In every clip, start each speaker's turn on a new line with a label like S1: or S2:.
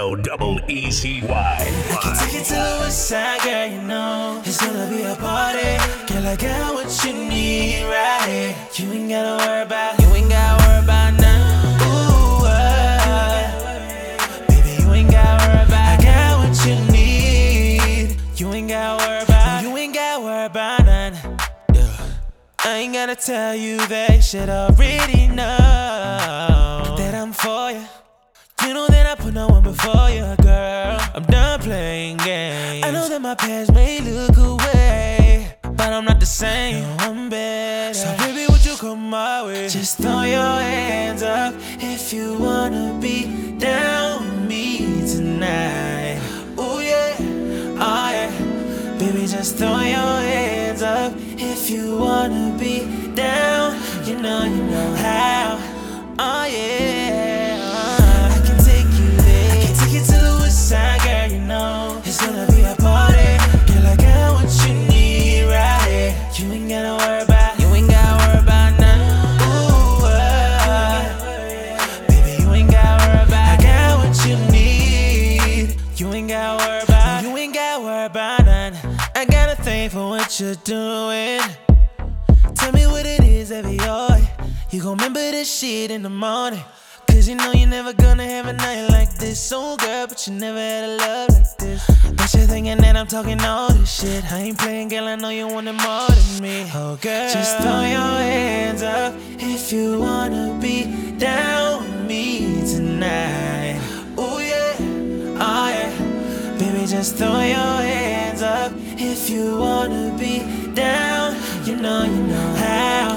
S1: L-double-E-C-Y.
S2: I can take you to the west side, girl, you know it's gonna be a party. Girl, I got what you need right here. You ain't gotta worry about nothing. Ooh, baby, you ain't gotta worry about. I got what you need. You ain't gotta worry about nothing. Yeah. I ain't gotta tell you that you should already know that I'm for you. You know that I put no one before you, girl. I'm done playing games. I know that my past may look away, but I'm not the same. No, I'm better. So baby, would you come my way? Just throw your hands up if you wanna be down with me tonight. Ooh yeah, oh yeah. Baby, just throw your hands up if you wanna be down. You know how. Oh yeah. Side, girl, you know it's gonna be a party. Girl, I got what you need right here. You ain't gotta worry about nothing. Ooh, baby, you ain't gotta worry about. I got what you need. You ain't gotta worry about nothing. I got a thing for what you're doing. Tell me what it is every hour. You gon' remember this shit in the morning. Cause you know you're never gonna have a night like this. Oh girl, but you never had a love like this. But you're thinking that I'm talking all this shit. I ain't playing, girl, I know you want it more than me. Oh girl, just throw your hands up if you wanna be down with me tonight. Ooh yeah, oh yeah. Baby, just throw your hands up if you wanna be down. You know how,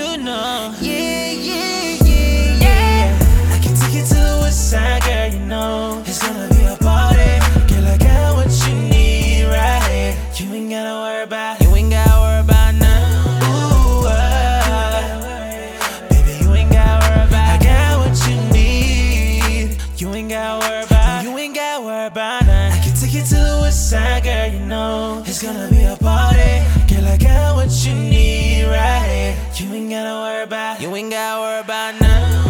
S2: yeah. Take it to the west side, girl, you know it's gonna be a party. Girl, I got what you need right here. You ain't gotta worry about nothing. Ooh, baby, you ain't gotta worry about. I got what you need. You ain't gotta worry about nothing. I can take you to the west side, girl, you know it's gonna be a party. Girl, I got what you need right here. You ain't gotta worry about nothing.